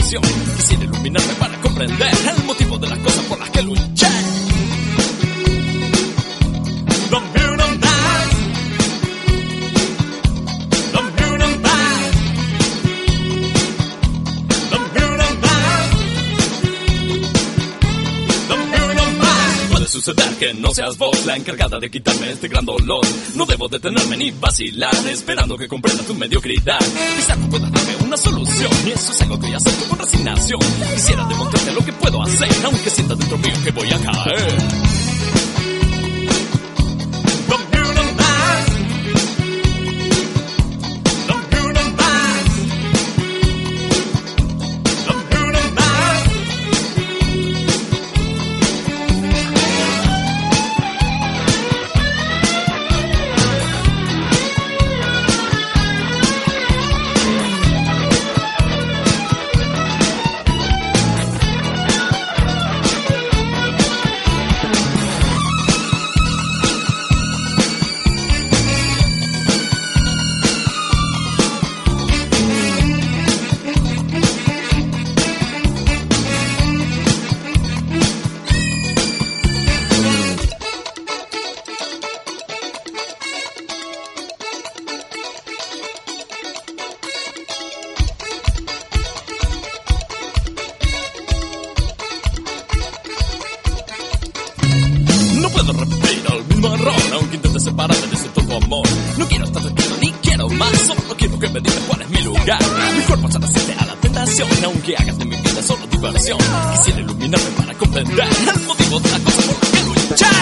diversión. Quisiera iluminarme para comprender el motivo de las cosas por las que luché. Suceder que no seas vos la encargada de quitarme este gran dolor. No debo detenerme ni vacilar, esperando que comprenda tu mediocridad. Quizá tú puedas darme una solución, y eso es algo que ya acepto con resignación. Quisiera demostrarte lo que puedo hacer, aunque sienta dentro mío que voy a caer. Aunque intentes separarte de ese todo amor. No quiero estar tranquilo ni quiero más. Solo quiero que me digas cuál es mi lugar. Mi cuerpo se resiste a la tentación, aunque hagas de mi vida solo diversión. Quisiera iluminarme para comprender el motivo de la cosa por la que luchar.